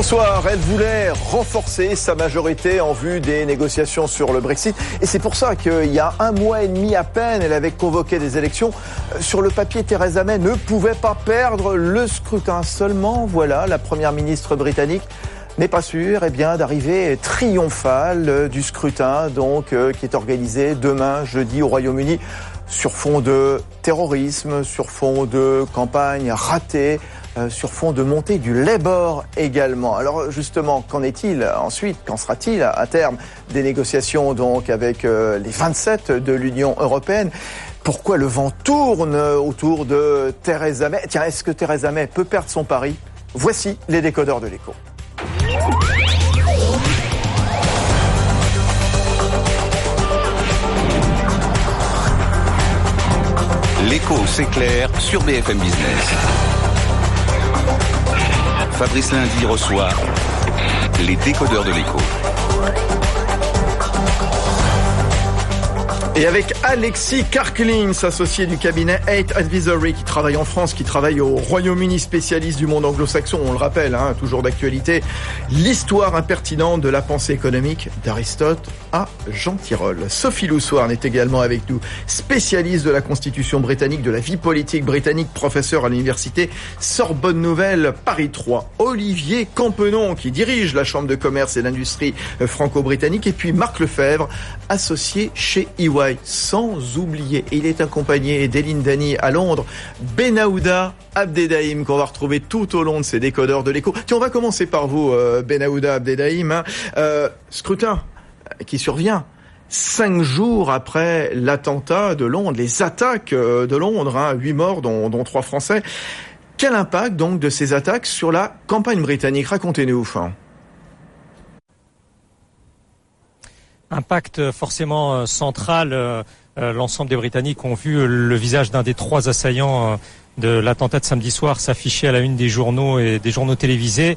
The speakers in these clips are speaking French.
Bonsoir. Elle voulait renforcer sa majorité en vue des négociations sur le Brexit. Et c'est pour ça qu'il y a 1 mois et demi à peine, elle avait convoqué des élections. Sur le papier, Theresa May ne pouvait pas perdre le scrutin. Seulement, voilà, la première ministre britannique n'est pas sûre d'arriver triomphale du scrutin qui est organisé demain, jeudi, au Royaume-Uni, sur fond de terrorisme, sur fond de campagne ratée, sur fond de montée du Labour également. Alors justement, qu'en est-il ensuite? Qu'en sera-t-il à terme des négociations avec les 27 de l'Union européenne? Pourquoi le vent tourne autour de Theresa May? Tiens, est-ce que Theresa May peut perdre son pari? Voici les décodeurs de l'écho. L'écho s'éclaire sur BFM Business. Fabrice Lundi reçoit les décodeurs de l'écho. Et avec Alexis Karklins, associé du cabinet 8 Advisory, qui travaille en France, qui travaille au Royaume-Uni, spécialiste du monde anglo-saxon, on le rappelle, toujours d'actualité, l'histoire impertinente de la pensée économique d'Aristote à Jean Tirole. Sophie Loussoirne est également avec nous, spécialiste de la Constitution britannique, de la vie politique britannique, professeur à l'université Sorbonne Nouvelle Paris 3. Olivier Campenon, qui dirige la Chambre de commerce et d'industrie franco-britannique, et puis Marc Lefebvre, associé chez EY. Sans oublier, il est accompagné d'Eline Dany à Londres, Benaouda Abdedaïm, qu'on va retrouver tout au long de ces décodeurs de l'écho. Tiens, on va commencer par vous, Benaouda Abdedaïm. Scrutin qui survient 5 jours après l'attentat de Londres, les attaques de Londres, 8 morts, dont 3 Français. Quel impact donc de ces attaques sur la campagne britannique? Racontez-nous. Impact forcément central. L'ensemble des Britanniques ont vu le visage d'un des 3 assaillants de l'attentat de samedi soir s'afficher à la une des journaux et des journaux télévisés.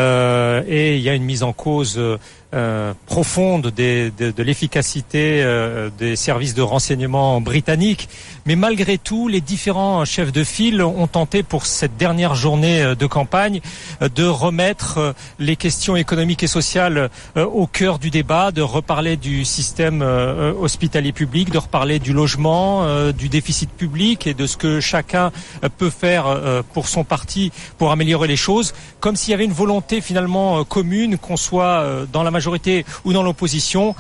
Et il y a une mise en cause profonde de l'efficacité des services de renseignement britanniques. Mais malgré tout, les différents chefs de file ont tenté pour cette dernière journée de campagne de remettre les questions économiques et sociales au cœur du débat, de reparler du système hospitalier public, de reparler du logement, du déficit public et de ce que chacun peut faire pour son parti pour améliorer les choses, comme s'il y avait une volonté finalement commune, qu'on soit dans la majorité ou dans l'opposition,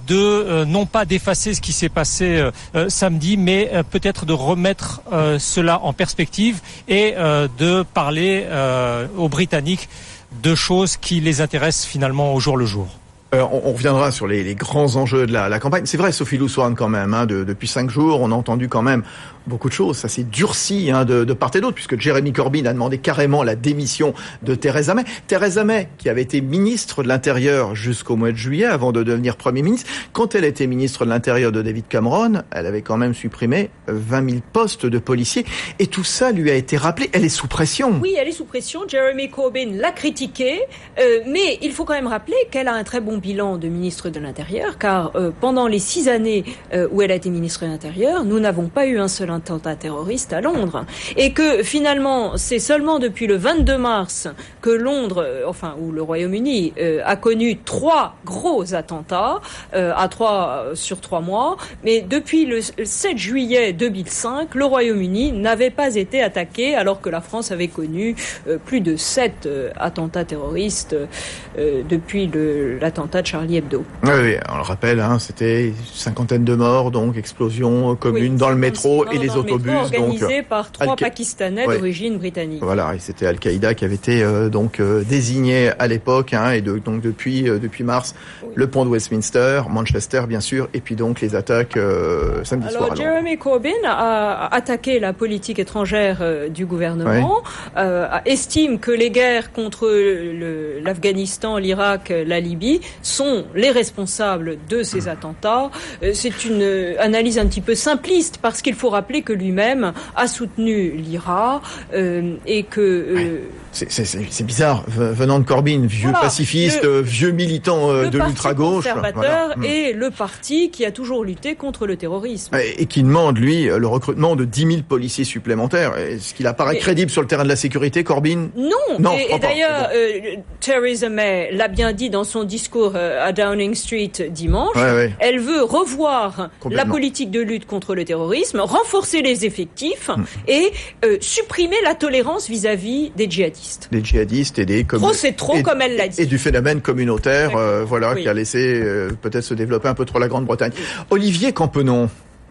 de non pas d'effacer ce qui s'est passé samedi, mais peut-être de remettre cela en perspective et de parler aux Britanniques de choses qui les intéressent finalement au jour le jour. On reviendra sur les grands enjeux de la campagne. C'est vrai, Sophie Loussoirne, quand même, depuis 5 jours, on a entendu quand même beaucoup de choses. Ça s'est durci de part et d'autre, puisque Jeremy Corbyn a demandé carrément la démission de Theresa May. Theresa May, qui avait été ministre de l'Intérieur jusqu'au mois de juillet, avant de devenir Premier ministre. Quand elle était ministre de l'Intérieur de David Cameron, elle avait quand même supprimé 20 000 postes de policiers. Et tout ça lui a été rappelé. Elle est sous pression. Oui, elle est sous pression. Jeremy Corbyn l'a critiquée. Mais il faut quand même rappeler qu'elle a un très bon bilan de ministre de l'Intérieur, car pendant les 6 années où elle a été ministre de l'Intérieur, nous n'avons pas eu un seul attentat terroriste à Londres. Et que finalement, c'est seulement depuis le 22 mars que Londres, où le Royaume-Uni a connu 3 gros attentats, à 3 sur 3 mois. Mais depuis le 7 juillet 2005, le Royaume-Uni n'avait pas été attaqué, alors que la France avait connu plus de 7 attentats terroristes depuis l'attentat de Charlie Hebdo. Oui, on le rappelle, c'était une 50aine de morts, donc explosion commune dans le métro et les autobus. Organisé par 3 Pakistanais d'origine britannique. Voilà, et c'était Al-Qaïda qui avait été désigné à l'époque, et donc depuis mars, le pont de Westminster, Manchester bien sûr, et puis donc les attaques samedi soir. Alors Jeremy Corbyn a attaqué la politique étrangère du gouvernement, estime que les guerres contre l'Afghanistan, l'Irak, la Libye sont les responsables de ces attentats. C'est une analyse un petit peu simpliste, parce qu'il faut rappeler que lui-même a soutenu l'IRA et que C'est bizarre, venant de Corbyn, vieux pacifiste, vieux militant de l'ultra-gauche. Le Parti conservateur est le parti qui a toujours lutté contre le terrorisme. Et qui demande, lui, le recrutement de 10 000 policiers supplémentaires. Est-ce qu'il apparaît crédible sur le terrain de la sécurité, Corbyn? Non. Et d'ailleurs, Theresa May l'a bien dit dans son discours à Downing Street dimanche. Elle veut revoir la politique de lutte contre le terrorisme, renforcer les effectifs et supprimer la tolérance vis-à-vis des djihadistes. Des djihadistes et des trop c'est trop, comme elle l'a dit. Et du phénomène communautaire, qui a laissé peut-être se développer un peu trop la Grande-Bretagne. Olivier Campenon.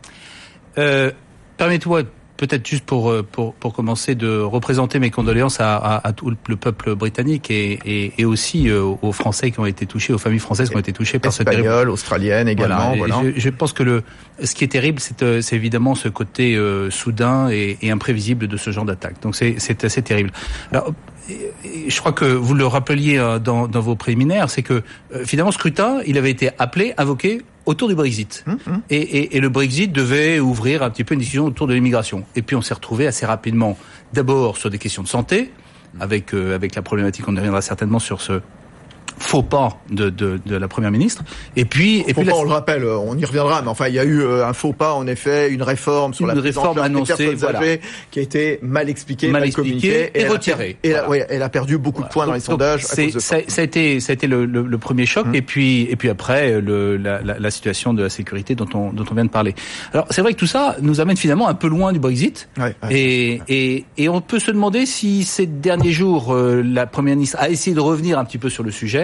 Permettez-moi peut-être juste pour commencer de représenter mes condoléances à tout le peuple britannique et aussi aux Français qui ont été touchés, aux familles françaises qui ont été touchées par ce terrible. Espagnoles, australiennes également. Voilà. Je pense que ce qui est terrible, c'est évidemment ce côté soudain et imprévisible de ce genre d'attaque. Donc c'est assez terrible. Alors, je crois que vous le rappeliez dans vos préliminaires, c'est que finalement, ce scrutin, il avait été invoqué autour du Brexit. Et le Brexit devait ouvrir un petit peu une discussion autour de l'immigration. Et puis on s'est retrouvé assez rapidement, d'abord sur des questions de santé, avec la problématique, on y reviendra certainement sur ce faux pas de la première ministre. Et puis on le rappelle, on y reviendra, mais enfin il y a eu un faux pas, en effet, une réforme sur la réforme annoncée, qui a été mal expliquée, mal communiquée et retirée. Elle a perdu beaucoup de points dans les sondages. Ça a été le premier choc, et puis après la situation de la sécurité dont on vient de parler. Alors c'est vrai que tout ça nous amène finalement un peu loin du Brexit, et on peut se demander si ces derniers jours la première ministre a essayé de revenir un petit peu sur le sujet.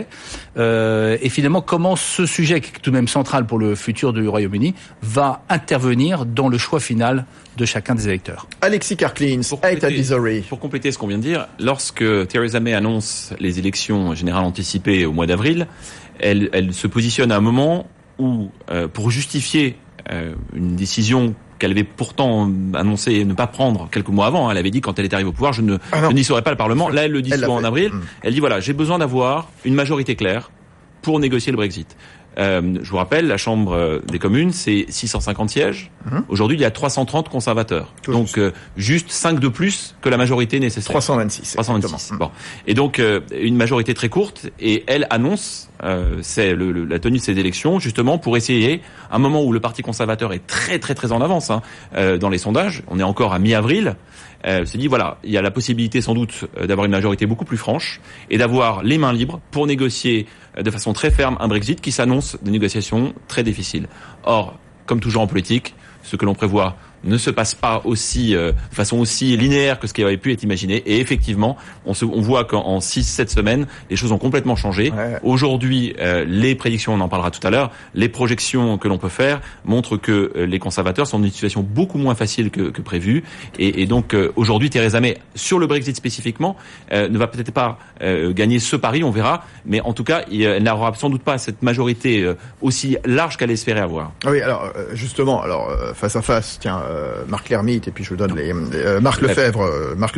Et finalement, comment ce sujet, qui est tout de même central pour le futur du Royaume-Uni, va intervenir dans le choix final de chacun des électeurs. Alexis Karklins, Eight Advisory. Pour compléter ce qu'on vient de dire, lorsque Theresa May annonce les élections générales anticipées au mois d'avril, elle se positionne à un moment où, pour justifier une décision qu'elle avait pourtant annoncé ne pas prendre quelques mois avant. Elle avait dit quand elle est arrivée au pouvoir, je ne dissoudrai pas le Parlement. Là, elle le dit souvent en avril. Elle dit voilà, j'ai besoin d'avoir une majorité claire pour négocier le Brexit. Je vous rappelle, la Chambre des communes, c'est 650 sièges. Aujourd'hui, il y a 330 conservateurs. Donc, juste 5 de plus que la majorité nécessaire. 326. Bon. Et donc, une majorité très courte. Et elle annonce, c'est la tenue de ces élections, justement, pour essayer, à un moment où le Parti conservateur est très, très, très en avance, dans les sondages. On est encore à mi-avril. Se dit voilà, il y a la possibilité sans doute d'avoir une majorité beaucoup plus franche et d'avoir les mains libres pour négocier de façon très ferme un Brexit qui s'annonce des négociations très difficiles. Or, comme toujours en politique, ce que l'on prévoit ne se passe pas de façon aussi linéaire que ce qui avait pu être imaginé. Et effectivement, on voit qu'en 6-7 semaines, les choses ont complètement changé. Aujourd'hui, les prédictions, on en parlera tout à l'heure, les projections que l'on peut faire montrent que les conservateurs sont dans une situation beaucoup moins facile que prévu. Et donc, aujourd'hui, Theresa May, sur le Brexit spécifiquement, ne va peut-être pas gagner ce pari, on verra. Mais en tout cas, elle n'aura sans doute pas cette majorité aussi large qu'elle espérait avoir. Oui, alors justement, face à face, tiens, Marc Lermite, et puis je vous donne Marc Lefebvre. Marc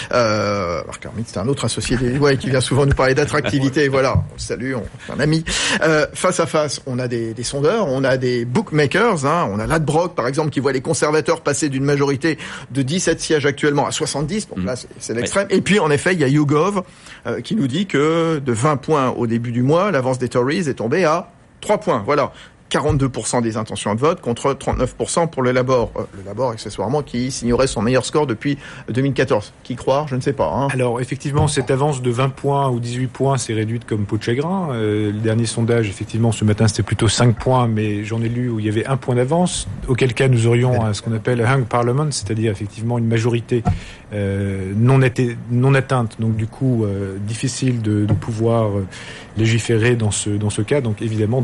Lermite, c'est un autre associé qui vient souvent nous parler d'attractivité. Voilà, on le salue, on est un ami. Face à face, on a des sondeurs, on a des bookmakers, on a Ladbrokes par exemple qui voit les conservateurs passer d'une majorité de 17 sièges actuellement à 70. Donc là, c'est l'extrême. Et puis en effet, il y a YouGov qui nous dit que de 20 points au début du mois, l'avance des Tories est tombée à 3 points. Voilà. 42% des intentions de vote contre 39% pour le Labour. Le Labour, accessoirement, qui signerait son meilleur score depuis 2014. Qui croire, je ne sais pas. Alors, effectivement, cette avance de 20 points ou 18 points s'est réduite comme peau de chagrin. Le dernier sondage, effectivement, ce matin, c'était plutôt 5 points, mais j'en ai lu où il y avait 1 point d'avance, auquel cas nous aurions ce qu'on appelle un hung parliament, c'est-à-dire effectivement une majorité non atteinte, donc du coup difficile de pouvoir légiférer dans ce cas. Donc évidemment,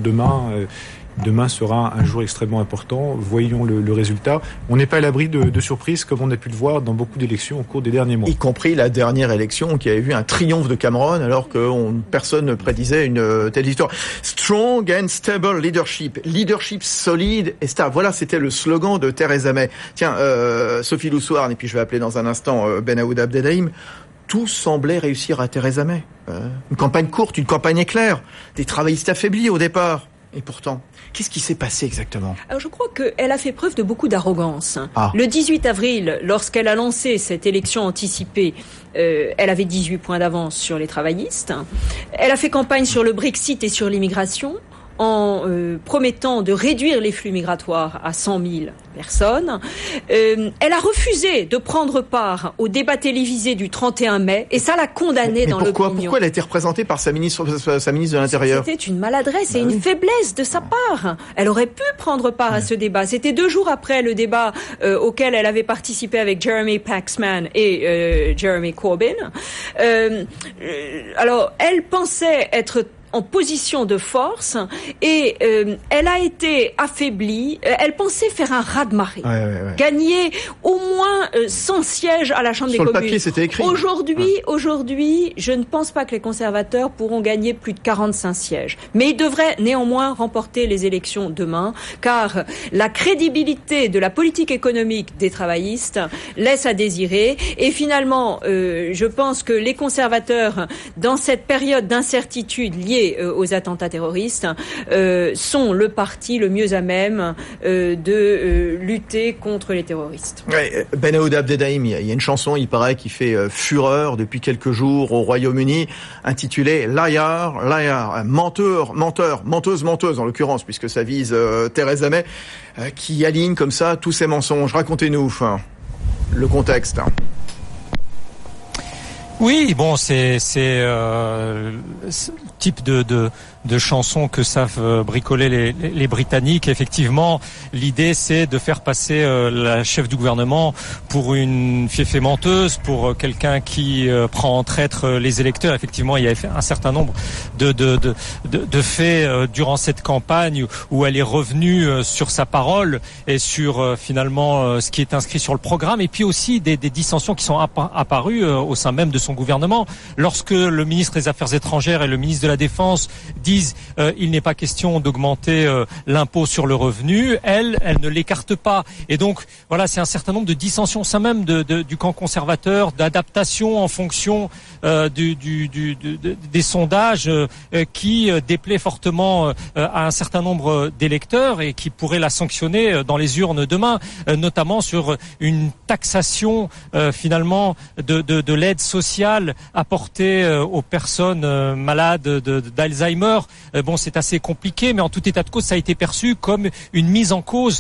demain sera un jour extrêmement important. Voyons le résultat. On n'est pas à l'abri de surprises comme on a pu le voir dans beaucoup d'élections au cours des derniers mois. Y compris la dernière élection qui avait vu un triomphe de Cameron alors que personne ne prédisait une telle victoire. Strong and stable leadership. Leadership solide et stable. Voilà, c'était le slogan de Theresa May. Tiens, Sophie Loussoirne, et puis je vais appeler dans un instant Ben Aoud Abdelrahim. Tout semblait réussir à Theresa May. Une campagne courte, une campagne éclair. Des travaillistes affaiblis au départ. Et pourtant, qu'est-ce qui s'est passé exactement? Alors je crois qu'elle a fait preuve de beaucoup d'arrogance. Ah. Le 18 avril, lorsqu'elle a lancé cette élection anticipée, elle avait 18 points d'avance sur les travaillistes. Elle a fait campagne sur le Brexit et sur l'immigration, en promettant de réduire les flux migratoires à 100 000 personnes. Elle a refusé de prendre part au débat télévisé du 31 mai et ça l'a condamnée dans l'opinion. Pourquoi elle a été représentée par sa ministre de l'Intérieur? C'était une maladresse et une faiblesse de sa part. Elle aurait pu prendre part à ce débat. C'était 2 jours après le débat auquel elle avait participé avec Jeremy Paxman et Jeremy Corbyn. Alors, elle pensait être en position de force et elle a été affaiblie. Elle pensait faire un raz-de-marée, gagner au moins 100 sièges à la Chambre des communes. Sur le papier, c'était écrit. Aujourd'hui, je ne pense pas que les conservateurs pourront gagner plus de 45 sièges. Mais ils devraient néanmoins remporter les élections demain, car la crédibilité de la politique économique des travaillistes laisse à désirer. Et finalement, je pense que les conservateurs, dans cette période d'incertitude liée aux attentats terroristes, sont le parti le mieux à même de lutter contre les terroristes. Ouais, Ben Aouda Abdelrahim, il y a une chanson, il paraît, qui fait fureur depuis quelques jours au Royaume-Uni, intitulée Liar, Liar, menteur, menteur, menteuse, menteuse en l'occurrence, puisque ça vise Theresa May, qui aligne comme ça tous ses mensonges. Racontez-nous le contexte. Oui, bon, c'est type de chansons que savent bricoler les Britanniques. Effectivement, l'idée c'est de faire passer la chef du gouvernement pour une fiefée menteuse, pour quelqu'un qui prend en traître les électeurs. Effectivement, il y a un certain nombre de faits durant cette campagne où elle est revenue sur sa parole et sur finalement ce qui est inscrit sur le programme, et puis aussi des dissensions qui sont apparues au sein même de son gouvernement. Lorsque le ministre des Affaires étrangères et le ministre de la Défense disent il n'est pas question d'augmenter l'impôt sur le revenu, elle ne l'écarte pas. Et donc voilà, c'est un certain nombre de dissensions au sein même du camp conservateur, d'adaptation en fonction des sondages qui déplaît fortement à un certain nombre d'électeurs et qui pourraient la sanctionner dans les urnes demain, notamment sur une taxation finalement de l'aide sociale apportée aux personnes malades d'Alzheimer. Bon, c'est assez compliqué, mais en tout état de cause, ça a été perçu comme une mise en cause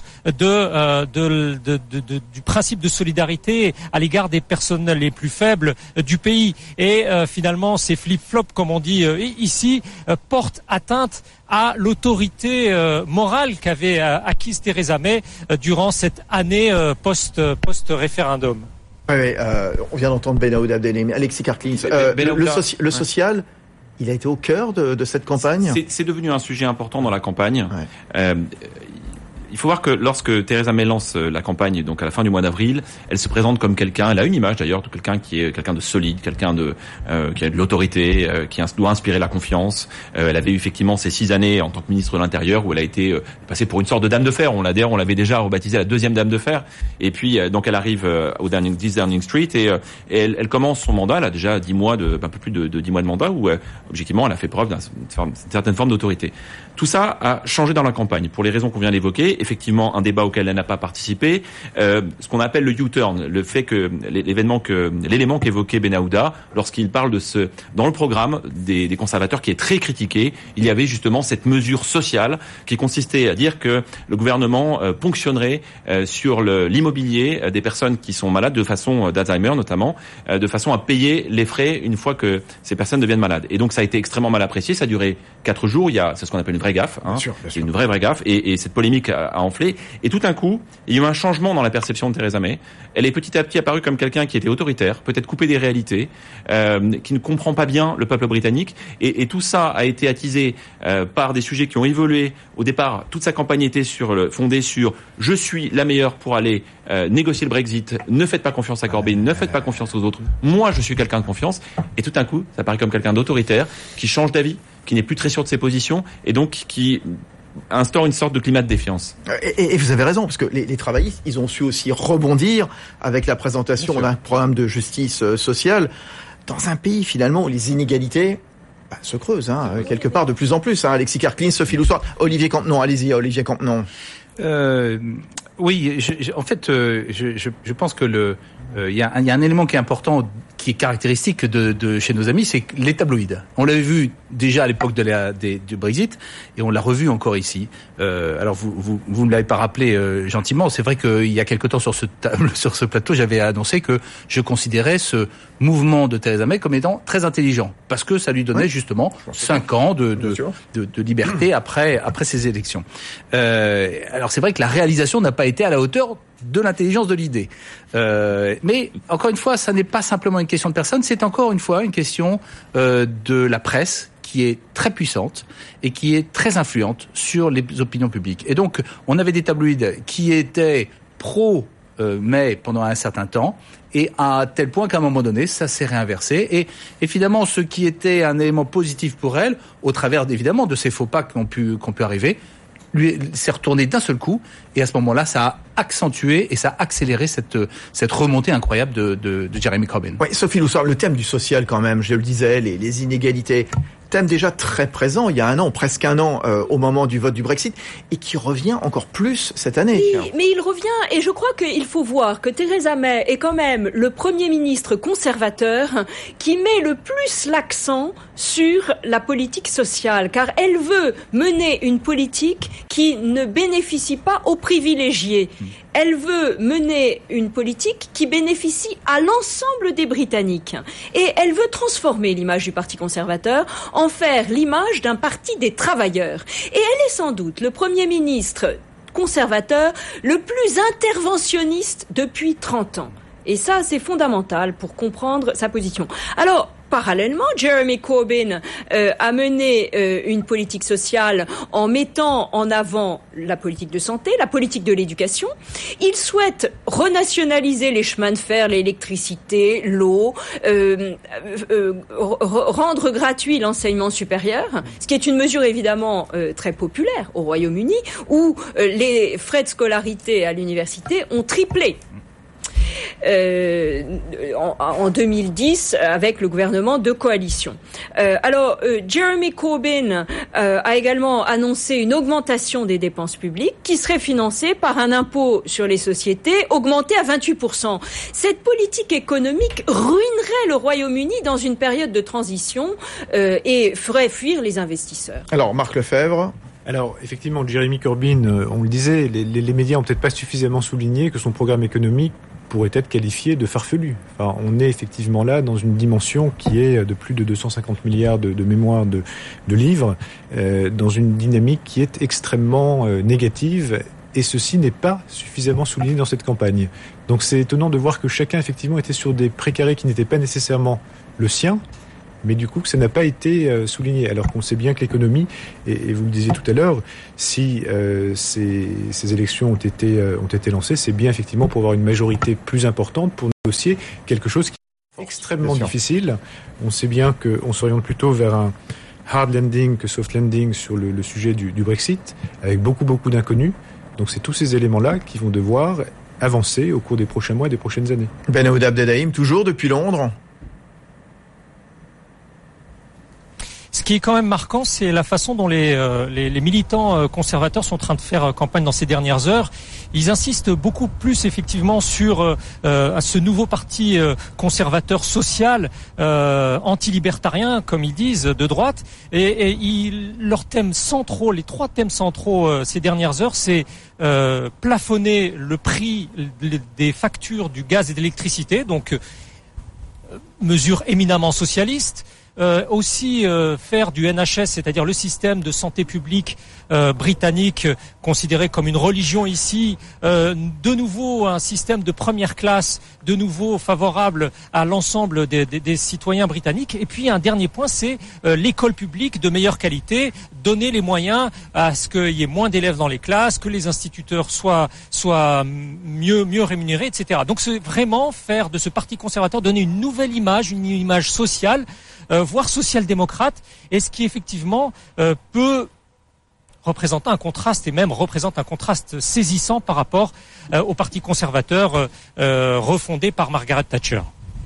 du principe de solidarité à l'égard des personnes les plus faibles du pays. Et finalement, ces flip-flops, comme on dit ici, portent atteinte à l'autorité morale qu'avait acquise Theresa May durant cette année post-référendum. Oui, on vient d'entendre Ben Aouda Abdelrahim. Alexis Karklins, le social, il a été au cœur de cette campagne. C'est devenu un sujet important dans la campagne. Ouais. Il faut voir que lorsque Theresa May lance la campagne, donc à la fin du mois d'avril, elle se présente comme quelqu'un, elle a une image d'ailleurs de quelqu'un qui est quelqu'un de solide, quelqu'un qui a de l'autorité, qui doit inspirer la confiance. Elle avait eu effectivement ces 6 années en tant que ministre de l'Intérieur où elle a été passée pour une sorte de dame de fer. On l'avait déjà rebaptisée la deuxième dame de fer. Et puis donc elle arrive au 10 Downing Street et elle commence son mandat. Elle a déjà 10 mois un peu plus de 10 mois de mandat où objectivement elle a fait preuve d'une certaine forme d'autorité. Tout ça a changé dans la campagne pour les raisons qu'on vient d'évoquer. Effectivement, un débat auquel elle n'a pas participé, ce qu'on appelle le U-turn, le fait que l'élément qu'évoquait Ben Aouda, lorsqu'il parle dans le programme des conservateurs qui est très critiqué, il y avait justement cette mesure sociale qui consistait à dire que le gouvernement ponctionnerait sur l'immobilier des personnes qui sont malades de façon d'Alzheimer notamment, de façon à payer les frais une fois que ces personnes deviennent malades. Et donc ça a été extrêmement mal apprécié, ça a duré 4 jours, c'est ce qu'on appelle une vraie gaffe, bien sûr. C'est une vraie gaffe, et cette polémique a enflé, et tout d'un coup, il y a eu un changement dans la perception de Theresa May. Elle est petit à petit apparue comme quelqu'un qui était autoritaire, peut-être coupé des réalités, qui ne comprend pas bien le peuple britannique, et tout ça a été attisé par des sujets qui ont évolué. Au départ, toute sa campagne était fondée sur « je suis la meilleure pour aller négocier le Brexit, ne faites pas confiance à Corbyn, ne faites pas confiance aux autres, moi je suis quelqu'un de confiance », et tout d'un coup, ça apparaît comme quelqu'un d'autoritaire, qui change d'avis, qui n'est plus très sûr de ses positions, et donc qui instaure une sorte de climat de défiance. Et vous avez raison, parce que les travaillistes, ils ont su aussi rebondir avec la présentation d'un programme de justice sociale dans un pays finalement où les inégalités se creuse, quelque part de plus en plus. Alexis Karklin, Sophie Loussoir, Olivier Campenon. Allez-y, Olivier Campenon. Oui, je pense que il y a un élément qui est important, qui est caractéristique de chez nos amis, c'est les tabloïds. On l'avait vu déjà à l'époque du Brexit, et on l'a revu encore ici. Alors vous ne l'avez pas rappelé gentiment. C'est vrai qu'il y a quelque temps sur ce plateau, j'avais annoncé que je considérais ce mouvement de Theresa May comme étant très intelligent, parce que ça lui donnait justement 5 ans de liberté après ces élections. Alors c'est vrai que la réalisation n'a pas été à la hauteur de l'intelligence de l'idée. Mais encore une fois, ça n'est pas simplement une question de personne, c'est encore une fois une question de la presse, qui est très puissante et qui est très influente sur les opinions publiques. Et donc, on avait des tabloïds qui étaient pro-May pendant un certain temps, et à tel point qu'à un moment donné, ça s'est réinversé. Et finalement, ce qui était un élément positif pour elle, au travers évidemment de ces faux pas qui ont pu arriver, lui s'est retourné d'un seul coup, et à ce moment-là, ça a accentué et ça a accéléré cette remontée incroyable de Jeremy Corbyn. Oui, Sophie Loussoir, le thème du social quand même, je le disais, les inégalités, thème déjà très présent il y a presque un an, au moment du vote du Brexit, et qui revient encore plus cette année. Oui, mais il revient, et je crois qu'il faut voir que Theresa May est quand même le Premier ministre conservateur qui met le plus l'accent sur la politique sociale, car elle veut mener une politique qui ne bénéficie pas aux privilégiés. Elle veut mener une politique qui bénéficie à l'ensemble des Britanniques. Et elle veut transformer l'image du Parti conservateur, en faire l'image d'un parti des travailleurs. Et elle est sans doute le Premier ministre conservateur le plus interventionniste depuis 30 ans. Et ça, c'est fondamental pour comprendre sa position. Alors, parallèlement, Jeremy Corbyn a mené une politique sociale en mettant en avant la politique de santé, la politique de l'éducation. Il souhaite renationaliser les chemins de fer, l'électricité, l'eau, rendre gratuit l'enseignement supérieur, ce qui est une mesure évidemment très populaire au Royaume-Uni, où les frais de scolarité à l'université ont triplé. En 2010 avec le gouvernement de coalition. Alors, Jeremy Corbyn a également annoncé une augmentation des dépenses publiques qui serait financée par un impôt sur les sociétés augmenté à 28%. Cette politique économique ruinerait le Royaume-Uni dans une période de transition et ferait fuir les investisseurs. Alors, Marc Lefebvre. Alors, effectivement, Jeremy Corbyn, on le disait, les médias ont peut-être pas suffisamment souligné que son programme économique pourrait être qualifié de farfelu. Enfin, on est effectivement là dans une dimension qui est de plus de 250 milliards de mémoire de livres, dans une dynamique qui est extrêmement négative, et ceci n'est pas suffisamment souligné dans cette campagne. Donc c'est étonnant de voir que chacun effectivement était sur des précarés qui n'étaient pas nécessairement le sien, mais du coup que ça n'a pas été souligné, alors qu'on sait bien que l'économie, et vous le disiez tout à l'heure, si ces élections ont été lancées, c'est bien effectivement pour avoir une majorité plus importante, pour négocier quelque chose qui est extrêmement difficile. On sait bien qu'on s'oriente plutôt vers un hard landing que soft landing sur le sujet du Brexit, avec beaucoup d'inconnus. Donc c'est tous ces éléments-là qui vont devoir avancer au cours des prochains mois et des prochaines années. Ben Aouda Abdelrahim, toujours depuis Londres. Ce qui est quand même marquant, c'est la façon dont les militants conservateurs sont en train de faire campagne dans ces dernières heures. Ils insistent beaucoup plus effectivement sur ce nouveau parti conservateur social, anti-libertarien, comme ils disent, de droite. Et leurs thèmes centraux, les 3 thèmes centraux ces dernières heures, c'est plafonner le prix des factures du gaz et de l'électricité, donc mesure éminemment socialiste. Aussi faire du NHS, c'est-à-dire le système de santé publique britannique, considéré comme une religion ici, de nouveau un système de première classe, de nouveau favorable à l'ensemble des citoyens britanniques. Et puis un dernier point, c'est l'école publique de meilleure qualité, donner les moyens à ce qu'il y ait moins d'élèves dans les classes, que les instituteurs soient mieux rémunérés, etc. Donc c'est vraiment faire de ce parti conservateur, donner une nouvelle image, une image sociale, voire social-démocrate, et ce qui effectivement peut représenter un contraste, et même représente un contraste saisissant par rapport au parti conservateur refondé par Margaret Thatcher.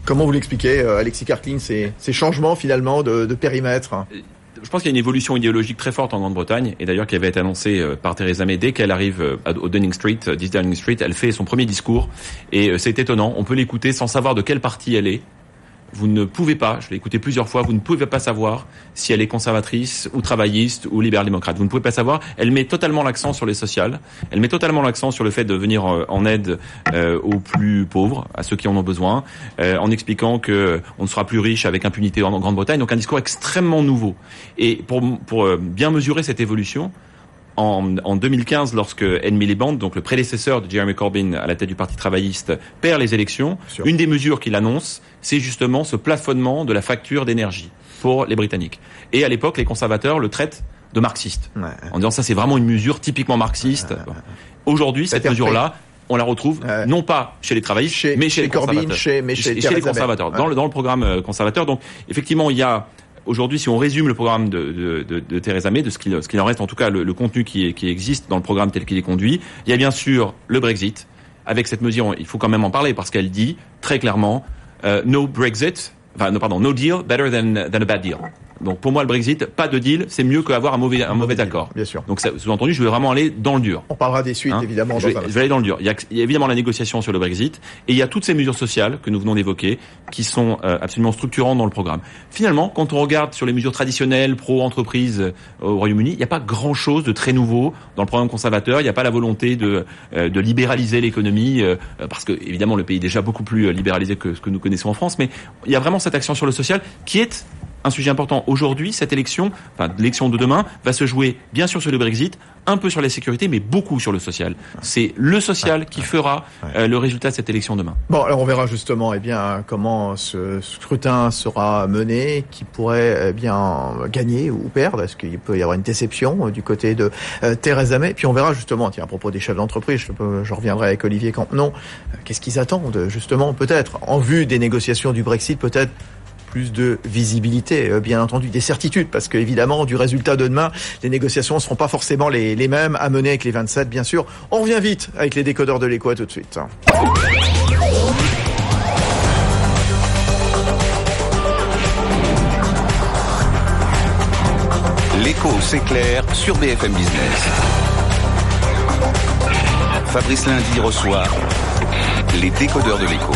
Comment vous l'expliquez, Alexis Karklin, ces changements finalement de périmètre? Je pense qu'il y a une évolution idéologique très forte en Grande-Bretagne, et d'ailleurs qui avait été annoncée par Theresa May dès qu'elle arrive au 10 Downing Street, elle fait son premier discours, et c'est étonnant, on peut l'écouter sans savoir de quel parti elle est. Vous ne pouvez pas, je l'ai écouté plusieurs fois, vous ne pouvez pas savoir si elle est conservatrice ou travailliste ou libéral-démocrate. Vous ne pouvez pas savoir. Elle met totalement l'accent sur les sociales. Elle met totalement l'accent sur le fait de venir en aide aux plus pauvres, à ceux qui en ont besoin, en expliquant que on ne sera plus riche avec impunité en Grande-Bretagne. Donc un discours extrêmement nouveau. Et pour bien mesurer cette évolution, en 2015, lorsque Ed Miliband, donc le prédécesseur de Jeremy Corbyn à la tête du Parti travailliste, perd les élections, une des mesures qu'il annonce, c'est justement ce plafonnement de la facture d'énergie pour les Britanniques. Et à l'époque, les conservateurs le traitent de marxiste, en disant ça c'est vraiment une mesure typiquement marxiste. Aujourd'hui, cette mesure-là, on la retrouve non pas chez les travaillistes, mais chez les Corbyn, conservateurs. chez les conservateurs, dans le programme conservateur. Donc effectivement, il y a aujourd'hui, si on résume le programme de Theresa May, de ce qu'il en reste, en tout cas le contenu qui existe dans le programme tel qu'il est conduit, il y a bien sûr le Brexit. Avec cette mesure, il faut quand même en parler parce qu'elle dit très clairement no deal, better than a bad deal. Donc pour moi, le Brexit, pas de deal, c'est mieux qu'avoir un mauvais accord. Bien sûr. Donc sous-entendu, je vais vraiment aller dans le dur. On parlera des suites, évidemment. Je vais aller dans le dur. Il y a évidemment la négociation sur le Brexit, et il y a toutes ces mesures sociales que nous venons d'évoquer, qui sont absolument structurantes dans le programme. Finalement, quand on regarde sur les mesures traditionnelles, pro-entreprise au Royaume-Uni, il n'y a pas grand-chose de très nouveau dans le programme conservateur. Il n'y a pas la volonté de libéraliser l'économie, parce que évidemment le pays est déjà beaucoup plus libéralisé que ce que nous connaissons en France, mais il y a vraiment cette action sur le social qui est un sujet important. Aujourd'hui, cette élection, l'élection de demain, va se jouer bien sûr sur le Brexit, un peu sur la sécurité, mais beaucoup sur le social. C'est le social qui fera le résultat de cette élection demain. Bon, alors on verra justement comment ce scrutin sera mené, qui pourrait gagner ou perdre. Est-ce qu'il peut y avoir une déception du côté de Theresa May? Puis on verra justement, à propos des chefs d'entreprise, je reviendrai avec Olivier Campenon, qu'est-ce qu'ils attendent justement, peut-être, en vue des négociations du Brexit, peut-être plus de visibilité, bien entendu, des certitudes, parce que évidemment, du résultat de demain, les négociations ne seront pas forcément les mêmes à mener avec les 27, bien sûr. On revient vite avec les décodeurs de l'Écho, à tout de suite. L'Écho s'éclaire sur BFM Business. Fabrice Lundi reçoit les décodeurs de l'Écho.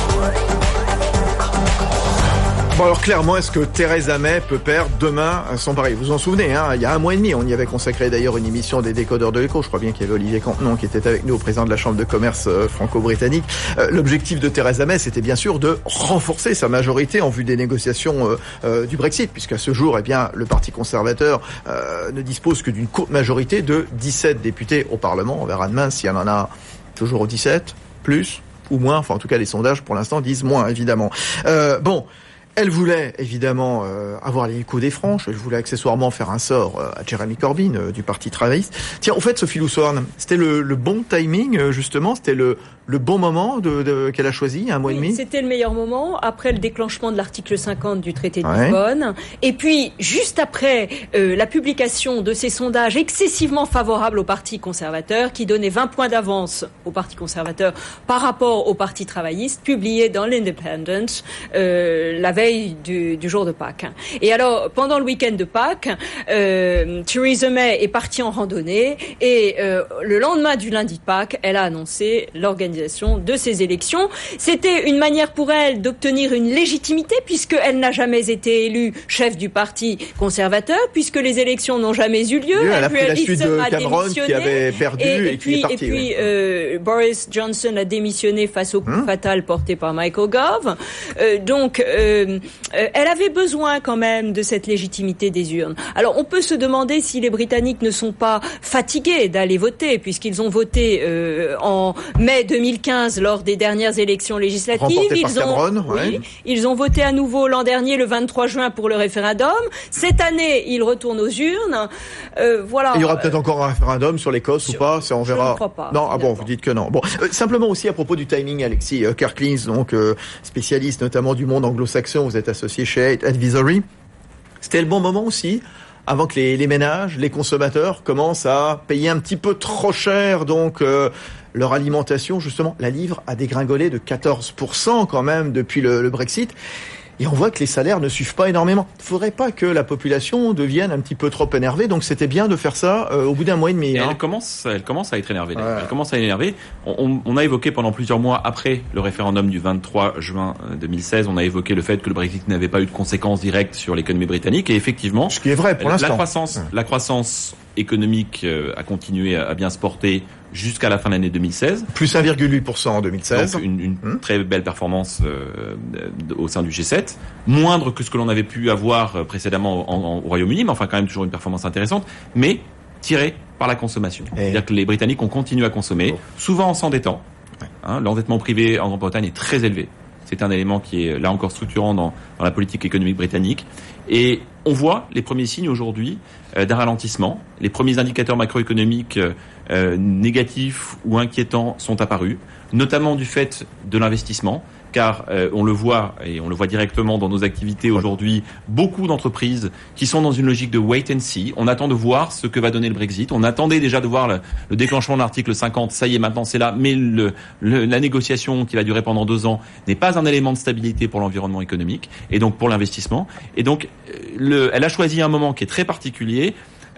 Bon, alors clairement, est-ce que Theresa May peut perdre demain son pari? Vous vous en souvenez, il y a un mois et demi, on y avait consacré d'ailleurs une émission des décodeurs de l'Écho. Je crois bien qu'il y avait Olivier Campenon qui était avec nous, président de la Chambre de commerce franco-britannique. L'objectif de Theresa May, c'était bien sûr de renforcer sa majorité en vue des négociations du Brexit, puisqu'à ce jour, le Parti conservateur ne dispose que d'une courte majorité de 17 députés au Parlement. On verra demain s'il y en a toujours 17, plus ou moins. Enfin, en tout cas, les sondages, pour l'instant, disent moins, évidemment. Elle voulait évidemment avoir les échos des franches. Elle voulait accessoirement faire un sort à Jeremy Corbyn du Parti travailliste. Tiens, en fait, Sophie Loussorne, c'était le bon timing justement. C'était le bon moment qu'elle a choisi, un mois et demi. C'était le meilleur moment après le déclenchement de l'article 50 du traité de Lisbonne. Et puis juste après la publication de ces sondages excessivement favorables au Parti conservateur, qui donnaient 20 points d'avance au Parti conservateur par rapport au Parti travailliste, publiés dans l'Independent la veille du jour de Pâques. Et alors, pendant le week-end de Pâques, Theresa May est partie en randonnée et le lendemain du lundi de Pâques, elle a annoncé l'organisation de ces élections. C'était une manière pour elle d'obtenir une légitimité, puisqu'elle n'a jamais été élue chef du Parti conservateur, puisque les élections n'ont jamais eu lieu. Elle a pris la suite de Cameron qui avait perdu et qui est parti. Et puis Boris Johnson a démissionné face au coup fatal porté par Michael Gove. Donc elle avait besoin quand même de cette légitimité des urnes. Alors on peut se demander si les Britanniques ne sont pas fatigués d'aller voter, puisqu'ils ont voté en mai 2015 lors des dernières élections législatives. Ils ont voté à nouveau l'an dernier, le 23 juin, pour le référendum. Cette année, ils retournent aux urnes. Voilà. Il y aura peut-être encore un référendum sur l'Écosse ou pas, ça on verra. Je ne crois pas. Non, vous dites que non. Bon, simplement aussi à propos du timing, Alexis Karklin, donc spécialiste notamment du monde anglo-saxon, vous êtes associé chez Advisory. C'était le bon moment aussi, avant que les ménages, les consommateurs commencent à payer un petit peu trop cher, donc leur alimentation, justement, la livre a dégringolé de 14% quand même depuis le Brexit. Et on voit que les salaires ne suivent pas énormément. Il ne faudrait pas que la population devienne un petit peu trop énervée. Donc c'était bien de faire ça au bout d'un mois et demi. Elle commence à être énervée. Ouais. Elle commence à être énervée. On a évoqué pendant plusieurs mois après le référendum du 23 juin 2016, on a évoqué le fait que le Brexit n'avait pas eu de conséquences directes sur l'économie britannique. Et effectivement, ce qui est vrai pour l'instant. La croissance économique a continué à bien se porter jusqu'à la fin de l'année 2016. Plus 1,8% en 2016. Donc une très belle performance au sein du G7. Moindre que ce que l'on avait pu avoir précédemment au Royaume-Uni, mais enfin quand même toujours une performance intéressante, mais tirée par la consommation. C'est-à-dire que les Britanniques ont continué à consommer, souvent en s'endettant. L'endettement privé en Grande-Bretagne est très élevé. C'est un élément qui est là encore structurant dans la politique économique britannique. Et on voit les premiers signes aujourd'hui d'un ralentissement. Les premiers indicateurs macroéconomiques négatifs ou inquiétants sont apparus, notamment du fait de l'investissement, car on le voit, et on le voit directement dans nos activités aujourd'hui, beaucoup d'entreprises qui sont dans une logique de wait and see. On attend de voir ce que va donner le Brexit. On attendait déjà de voir le déclenchement de l'article 50. Ça y est, maintenant c'est là. Mais la négociation qui va durer pendant 2 ans n'est pas un élément de stabilité pour l'environnement économique et donc pour l'investissement. Et donc, elle a choisi un moment qui est très particulier.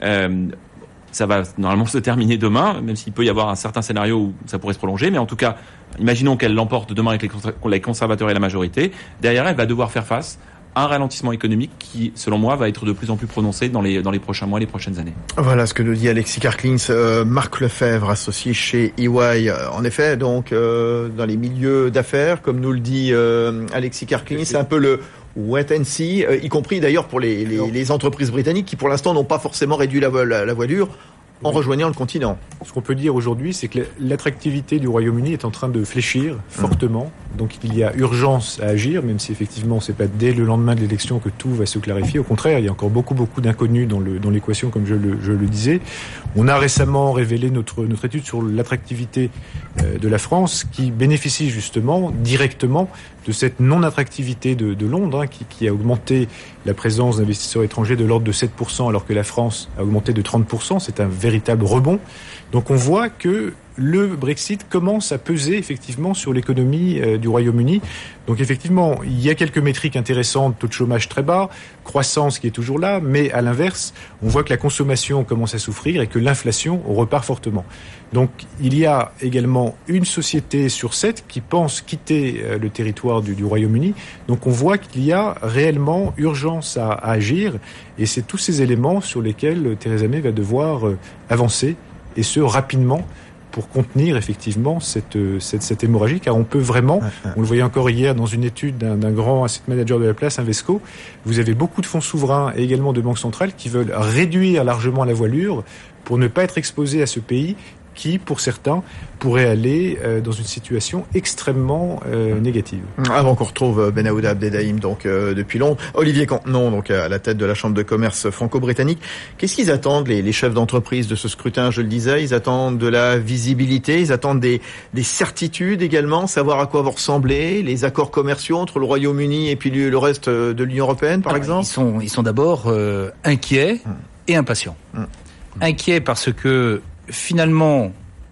Ça va normalement se terminer demain, même s'il peut y avoir un certain scénario où ça pourrait se prolonger. Mais en tout cas, imaginons qu'elle l'emporte demain avec les conservateurs et la majorité. Derrière, elle va devoir faire face à un ralentissement économique qui, selon moi, va être de plus en plus prononcé dans les prochains mois, les prochaines années. Voilà ce que nous dit Alexis Karklins, Marc Lefebvre, associé chez EY. En effet, donc, dans les milieux d'affaires, comme nous le dit Alexis Karklins, c'est un peu le wait and see, y compris d'ailleurs pour les entreprises britanniques qui pour l'instant n'ont pas forcément réduit la voilure en rejoignant le continent. Ce qu'on peut dire aujourd'hui, c'est que l'attractivité du Royaume-Uni est en train de fléchir fortement. Donc il y a urgence à agir, même si effectivement c'est pas dès le lendemain de l'élection que tout va se clarifier. Au contraire, il y a encore beaucoup d'inconnus dans l'équation, comme je le disais. On a récemment révélé notre étude sur l'attractivité de la France, qui bénéficie justement directement de cette non-attractivité de Londres, qui a augmenté la présence d'investisseurs étrangers de l'ordre de 7%, alors que la France a augmenté de 30%. C'est un véritable rebond. Donc on voit que le Brexit commence à peser effectivement sur l'économie du Royaume-Uni. Donc effectivement, il y a quelques métriques intéressantes, taux de chômage très bas, croissance qui est toujours là, mais à l'inverse, on voit que la consommation commence à souffrir et que l'inflation repart fortement. Donc il y a également une société sur 7 qui pense quitter le territoire du Royaume-Uni. Donc on voit qu'il y a réellement urgence à agir, et c'est tous ces éléments sur lesquels Theresa May va devoir avancer, et ce rapidement, pour contenir effectivement cette hémorragie, car on peut vraiment, on le voyait encore hier dans une étude d'un grand asset manager de la place, Invesco, vous avez beaucoup de fonds souverains et également de banques centrales qui veulent réduire largement la voilure pour ne pas être exposés à ce pays qui, pour certains, pourrait aller dans une situation extrêmement négative. Avant qu'on retrouve Benaouda Abdelrahim, donc depuis Londres, Olivier Campenon, donc à la tête de la Chambre de commerce franco-britannique. Qu'est-ce qu'ils attendent, les chefs d'entreprise, de ce scrutin? Je le disais, ils attendent de la visibilité, ils attendent des certitudes également, savoir à quoi vont ressembler les accords commerciaux entre le Royaume-Uni et puis le reste de l'Union européenne, par exemple. Ils sont d'abord inquiets et impatients. Inquiets parce que finalement,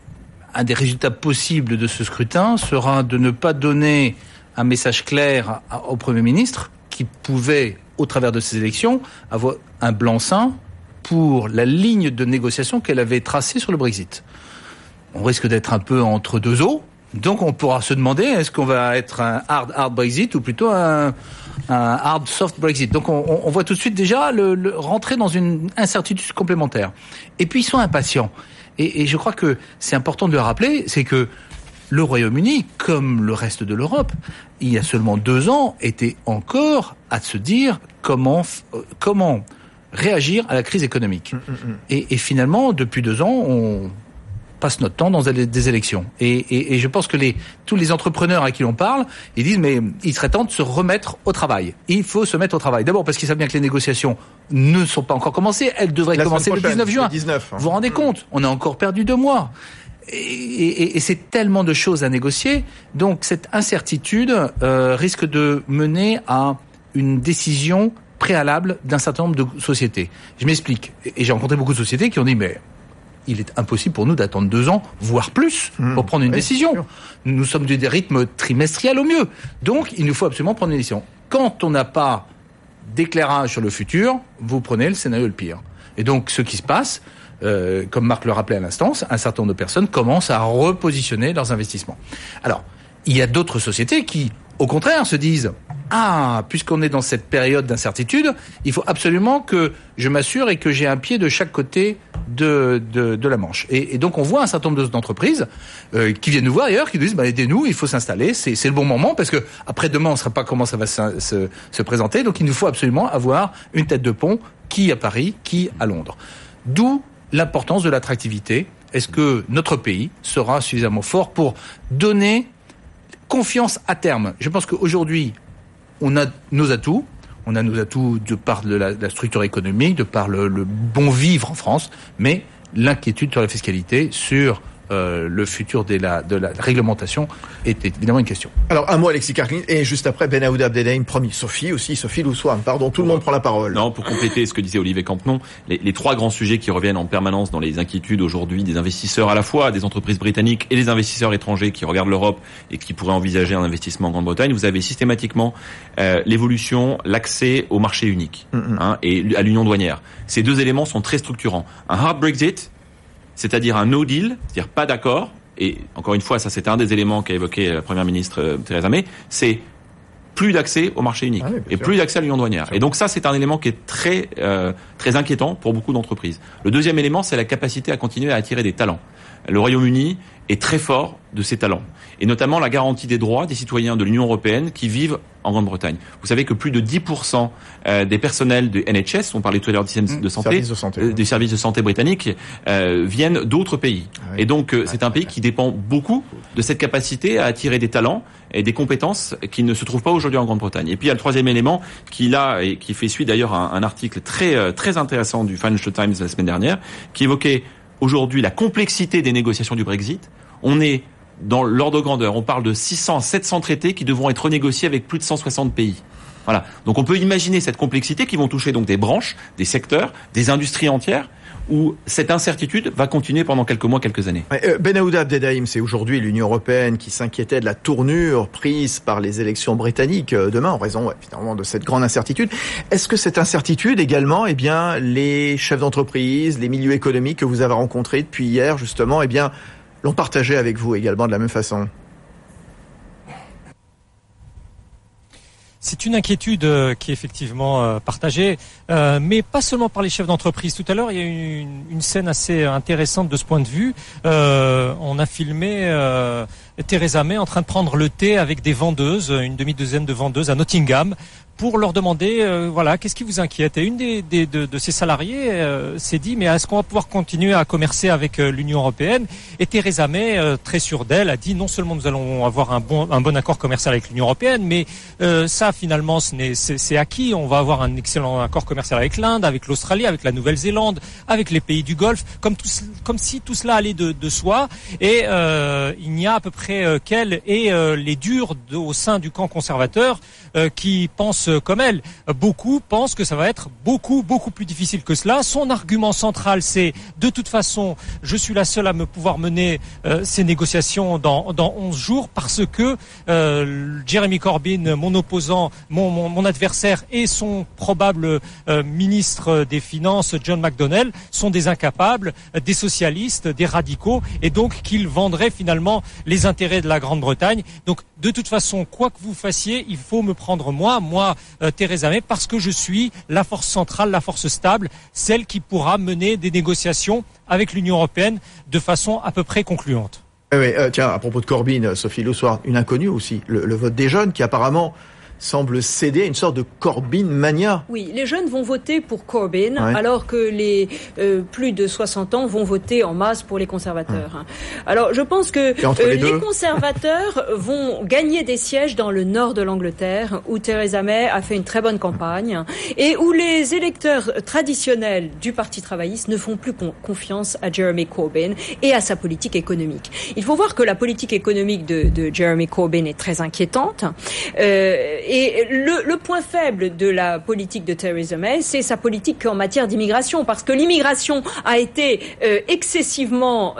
un des résultats possibles de ce scrutin sera de ne pas donner un message clair au Premier ministre qui pouvait, au travers de ces élections, avoir un blanc-seing pour la ligne de négociation qu'elle avait tracée sur le Brexit. On risque d'être un peu entre deux eaux, donc on pourra se demander est-ce qu'on va être un hard Brexit ou plutôt un hard soft Brexit. Donc on voit tout de suite déjà le rentrer dans une incertitude complémentaire. Et puis ils sont impatients. Et je crois que c'est important de le rappeler, c'est que le Royaume-Uni, comme le reste de l'Europe, il y a seulement 2 ans, était encore à se dire comment réagir à la crise économique. Et finalement, depuis 2 ans, on passe notre temps dans des élections. Et je pense que tous les entrepreneurs à qui l'on parle, ils disent mais il serait temps de se remettre au travail. Il faut se mettre au travail. D'abord parce qu'ils savent bien que les négociations ne sont pas encore commencées. Elles devraient commencer le 19 juin. Vous vous rendez compte? On a encore perdu 2 mois. Et c'est tellement de choses à négocier. Donc cette incertitude risque de mener à une décision préalable d'un certain nombre de sociétés. Je m'explique. Et j'ai rencontré beaucoup de sociétés qui ont dit mais il est impossible pour nous d'attendre 2 ans, voire plus, pour prendre une décision. Nous sommes des rythmes trimestriels au mieux. Donc, il nous faut absolument prendre une décision. Quand on n'a pas d'éclairage sur le futur, vous prenez le scénario le pire. Et donc, ce qui se passe, comme Marc le rappelait à l'instant, un certain nombre de personnes commencent à repositionner leurs investissements. Alors, il y a d'autres sociétés qui, au contraire, se disent puisqu'on est dans cette période d'incertitude, il faut absolument que je m'assure et que j'ai un pied de chaque côté de la Manche. Et donc, on voit un certain nombre d'entreprises qui viennent nous voir ailleurs, qui nous disent aidez-nous, il faut s'installer, c'est le bon moment, parce que après demain, on ne sait pas comment ça va se présenter. Donc, il nous faut absolument avoir une tête de pont, qui à Paris, qui à Londres. D'où l'importance de l'attractivité. Est-ce que notre pays sera suffisamment fort pour donner confiance à terme? Je pense qu'aujourd'hui, on a nos atouts. On a nos atouts de par la structure économique, de par le bon vivre en France, mais l'inquiétude sur la fiscalité, sur le futur de la réglementation est évidemment une question. Alors, un mot, Alexis Karklin, et juste après, Ben Aouda Abdelrahim, promis. Sophie Loussois, pardon, tout le monde prend la parole. Non, pour compléter ce que disait Olivier Campenon, les 3 grands sujets qui reviennent en permanence dans les inquiétudes aujourd'hui des investisseurs, à la fois des entreprises britanniques et des investisseurs étrangers qui regardent l'Europe et qui pourraient envisager un investissement en Grande-Bretagne, vous avez systématiquement l'évolution, l'accès au marché unique et à l'union douanière. Ces 2 éléments sont très structurants. Un hard Brexit, c'est-à-dire un no deal, c'est-à-dire pas d'accord, et encore une fois, ça c'était un des éléments qu'a évoqué la Première ministre Theresa May, c'est plus d'accès au marché unique et plus d'accès à l'union douanière. Et donc ça, c'est un élément qui est très inquiétant pour beaucoup d'entreprises. Le deuxième élément, c'est la capacité à continuer à attirer des talents. Le Royaume-Uni est très fort de ses talents, et notamment la garantie des droits des citoyens de l'Union européenne qui vivent en Grande-Bretagne. Vous savez que plus de 10% des personnels de NHS, on parlait tout à l'heure de santé, des services de santé britanniques, viennent d'autres pays. Et donc c'est un pays qui dépend beaucoup de cette capacité à attirer des talents et des compétences qui ne se trouvent pas aujourd'hui en Grande-Bretagne. Et puis il y a le troisième élément et qui fait suite d'ailleurs à un article très intéressant du Financial Times la semaine dernière, qui évoquait aujourd'hui la complexité des négociations du Brexit. On est dans l'ordre de grandeur, on parle de 600 à 700 traités qui devront être renégociés avec plus de 160 pays. Voilà. Donc on peut imaginer cette complexité qui vont toucher donc des branches, des secteurs, des industries entières, où cette incertitude va continuer pendant quelques mois, quelques années. Ben Aouda Abdelrahim, c'est aujourd'hui l'Union européenne qui s'inquiétait de la tournure prise par les élections britanniques demain, en raison finalement de cette grande incertitude. Est-ce que cette incertitude également, les chefs d'entreprise, les milieux économiques que vous avez rencontrés depuis hier, justement, l'ont partagé avec vous également de la même façon? C'est une inquiétude qui est effectivement partagée, mais pas seulement par les chefs d'entreprise. Tout à l'heure, il y a eu une scène assez intéressante de ce point de vue. On a filmé Theresa May en train de prendre le thé avec des vendeuses, une demi-douzaine de vendeuses à Nottingham, pour leur demander, qu'est-ce qui vous inquiète? Et une de ces salariés s'est dit, mais est-ce qu'on va pouvoir continuer à commercer avec l'Union européenne? Et Theresa May, très sûre d'elle, a dit, non seulement nous allons avoir un bon accord commercial avec l'Union européenne, mais ça, finalement, c'est acquis. On va avoir un excellent accord commercial avec l'Inde, avec l'Australie, avec la Nouvelle-Zélande, avec les pays du Golfe, comme si tout cela allait de soi. Et il n'y a à peu près qu'elle et les durs au sein du camp conservateur qui pensent comme elle. Beaucoup pensent que ça va être beaucoup plus difficile que cela. Son argument central, c'est de toute façon, je suis la seule à pouvoir mener ces négociations dans 11 jours parce que Jeremy Corbyn, mon opposant, mon adversaire et son probable ministre des Finances, John McDonnell, sont des incapables, des socialistes, des radicaux, et donc qu'ils vendraient finalement les intérêts de la Grande-Bretagne. Donc de toute façon, quoi que vous fassiez, il faut me prendre moi, Theresa May, parce que je suis la force centrale, la force stable, celle qui pourra mener des négociations avec l'Union européenne de façon à peu près concluante. Tiens, à propos de Corbyn, Sophie Loussois, une inconnue aussi, le vote des jeunes qui apparemment semble céder à une sorte de Corbyn mania. Oui, les jeunes vont voter pour Corbyn, alors que les plus de 60 ans vont voter en masse pour les conservateurs. Alors, je pense que les conservateurs vont gagner des sièges dans le nord de l'Angleterre, où Theresa May a fait une très bonne campagne, et où les électeurs traditionnels du Parti travailliste ne font plus confiance à Jeremy Corbyn et à sa politique économique. Il faut voir que la politique économique de Jeremy Corbyn est très inquiétante, Et le point faible de la politique de Theresa May, c'est sa politique en matière d'immigration, parce que l'immigration a été excessivement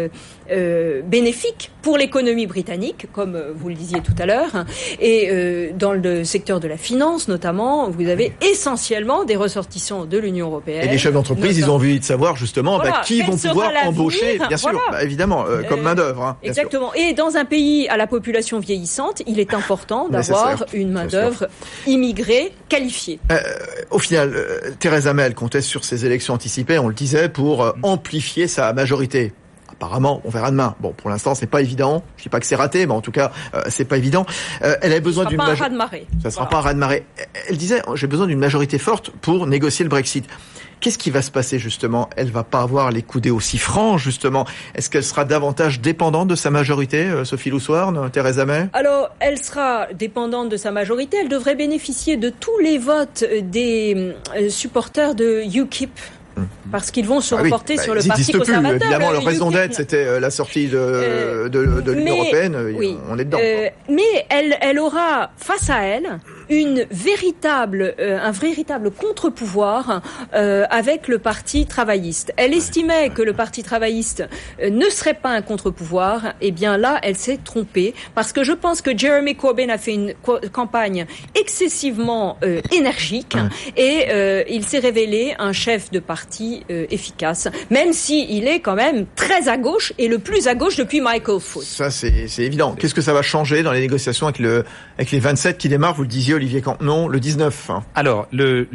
bénéfique pour l'économie britannique, comme vous le disiez tout à l'heure, et dans le secteur de la finance notamment, vous avez essentiellement des ressortissants de l'Union européenne. Et les chefs d'entreprise, ils ont envie de savoir justement qui vont pouvoir embaucher, bien sûr, évidemment, comme main d'œuvre. Exactement. Et dans un pays à la population vieillissante, il est important d'avoir une main d'œuvre immigrée qualifiée. Au final, Theresa May, elle comptait sur ces élections anticipées, on le disait, pour amplifier sa majorité. Apparemment, on verra demain. Bon, pour l'instant, c'est pas évident. Je dis pas que c'est raté, mais en tout cas, c'est pas évident. Elle a besoin d'une majorité. Ça sera pas un raz-de-marée. Elle disait, j'ai besoin d'une majorité forte pour négocier le Brexit. Qu'est-ce qui va se passer justement ? Elle va pas avoir les coudées aussi francs justement. Est-ce qu'elle sera davantage dépendante de sa majorité, Sophie Loussoirne, Theresa May ? Alors, elle sera dépendante de sa majorité. Elle devrait bénéficier de tous les votes des supporters de UKIP. Parce qu'ils vont se reporter sur le Parti conservateur. Évidemment, leur raison d'être, c'était la sortie de l'Union européenne. Oui, on est dedans. Mais elle aura face à elle un véritable contre-pouvoir avec le Parti travailliste. Elle estimait que le Parti travailliste ne serait pas un contre-pouvoir. Eh bien là, elle s'est trompée, parce que je pense que Jeremy Corbyn a fait une campagne excessivement énergique et il s'est révélé un chef de parti efficace, même si il est quand même très à gauche et le plus à gauche depuis Michael Foot. Ça, c'est évident. Qu'est-ce que ça va changer dans les négociations avec les 27 qui démarrent, vous le disiez, Olivier Campenon, le 19 ? Alors,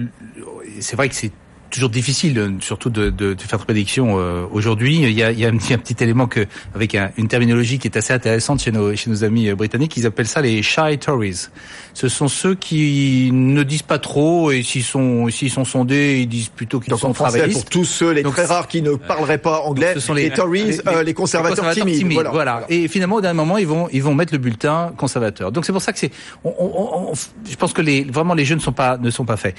c'est vrai que c'est toujours difficile, surtout de faire de prédictions aujourd'hui. Il y a un petit élément avec une terminologie qui est assez intéressante chez nos amis britanniques. Ils appellent ça les shy Tories. Ce sont ceux qui ne disent pas trop, et s'ils sont sondés, ils disent plutôt qu'ils sont travaillistes. Pour tous ceux, les très rares qui ne parleraient pas anglais, ce sont les Tories, les conservateurs timides. Voilà. Et finalement, au dernier moment, ils vont mettre le bulletin conservateur. Donc c'est pour ça que je pense que vraiment les jeux ne sont pas faits.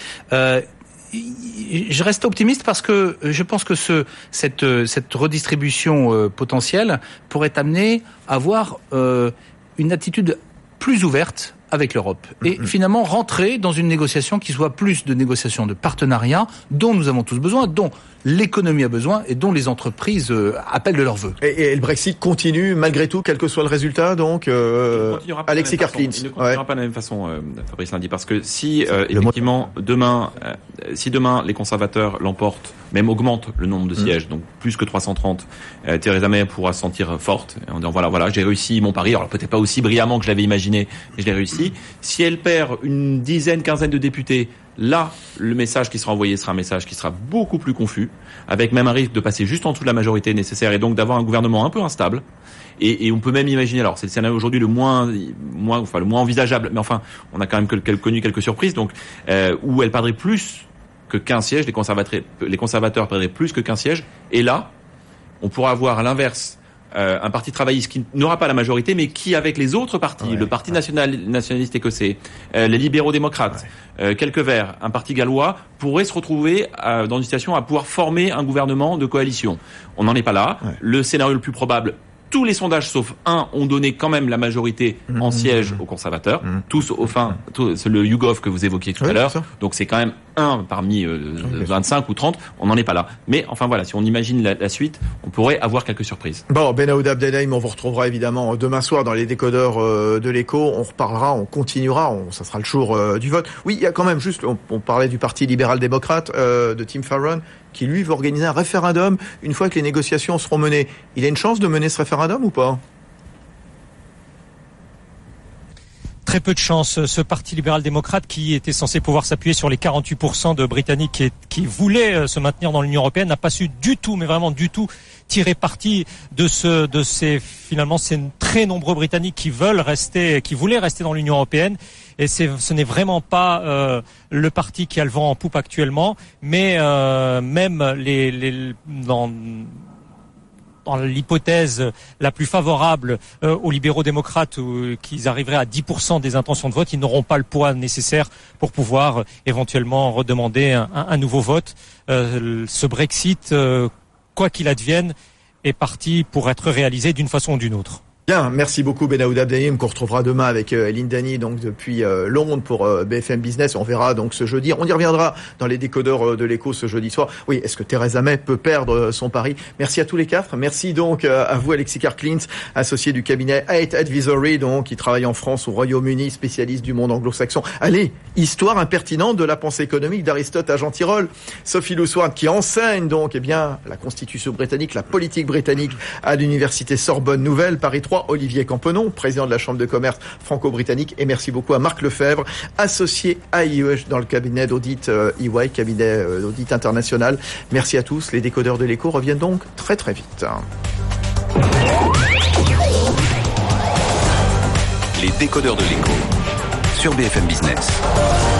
Je reste optimiste parce que je pense que cette redistribution potentielle pourrait amener à avoir une attitude plus ouverte avec l'Europe et finalement rentrer dans une négociation qui soit plus de négociation de partenariat dont nous avons tous besoin, dont l'économie a besoin et dont les entreprises appellent de leur vœu. Et le Brexit continue malgré tout, quel que soit le résultat, donc Alexis Karklins. Il ne continuera pas de la même façon, Fabrice Lundy, parce que si effectivement demain les conservateurs l'emportent, même augmentent le nombre de sièges, donc plus que 330, Theresa May pourra se sentir forte en disant voilà, j'ai réussi mon pari, alors peut-être pas aussi brillamment que je l'avais imaginé, mais je l'ai réussi. Si elle perd une quinzaine de députés, là, le message qui sera envoyé sera un message qui sera beaucoup plus confus, avec même un risque de passer juste en dessous de la majorité nécessaire et donc d'avoir un gouvernement un peu instable. Et on peut même imaginer, alors c'est le scénario aujourd'hui le moins envisageable, mais enfin, on a quand même connu quelques surprises, donc où elle perdrait plus que 15 sièges, les conservateurs perdraient plus que 15 sièges, et là, on pourra avoir à l'inverse un parti travailliste qui n'aura pas la majorité, mais qui, avec les autres partis, le parti nationaliste écossais, les libéraux démocrates, quelques verts, un parti gallois, pourrait se retrouver dans une situation à pouvoir former un gouvernement de coalition. On n'en est pas là. Le scénario le plus probable, tous les sondages sauf un ont donné quand même la majorité en siège aux conservateurs. Tous, c'est le YouGov que vous évoquiez tout à l'heure. Donc c'est quand même un parmi 25 ou 30. On n'en est pas là. Mais enfin voilà, si on imagine la suite, on pourrait avoir quelques surprises. Bon, Benaouda Abdelhaim, on vous retrouvera évidemment demain soir dans les décodeurs de l'Écho. On reparlera, on continuera. Ça sera le jour du vote. Oui, il y a quand même juste, on parlait du Parti libéral-démocrate de Tim Farron, qui lui veut organiser un référendum une fois que les négociations seront menées. Il a une chance de mener ce référendum ou pas ? Très peu de chance. Ce Parti libéral-démocrate qui était censé pouvoir s'appuyer sur les 48% de Britanniques qui voulaient se maintenir dans l'Union européenne n'a pas su du tout, mais vraiment du tout, tirer parti de ces très nombreux Britanniques qui voulaient rester dans l'Union européenne. Et ce n'est vraiment pas le parti qui a le vent en poupe actuellement, mais même dans l'hypothèse la plus favorable aux libéraux démocrates, qu'ils arriveraient à 10% des intentions de vote, ils n'auront pas le poids nécessaire pour pouvoir éventuellement redemander un nouveau vote. Ce Brexit, quoi qu'il advienne, est parti pour être réalisé d'une façon ou d'une autre. Bien, merci beaucoup Benaoud Abdelrahim, qu'on retrouvera demain avec Eline Dany, donc depuis Londres pour BFM Business. On verra donc ce jeudi. On y reviendra dans les décodeurs de l'écho ce jeudi soir. Oui, est-ce que Theresa May peut perdre son pari? Merci à tous les quatre. Merci donc à vous Alexis Karklins, associé du cabinet Eight Advisory, donc qui travaille en France, au Royaume-Uni, spécialiste du monde anglo-saxon. Allez, histoire impertinente de la pensée économique d'Aristote à Jean Tirole. Sophie Loussoine, qui enseigne donc la Constitution britannique, la politique britannique à l'université Sorbonne Nouvelle, Paris 3. Olivier Campenon, président de la Chambre de commerce franco-britannique, et merci beaucoup à Marc Lefebvre, associé à IEH dans le cabinet d'audit EY, cabinet d'audit international. Merci à tous. Les décodeurs de l'écho reviennent donc très très vite. Les décodeurs de l'écho sur BFM Business.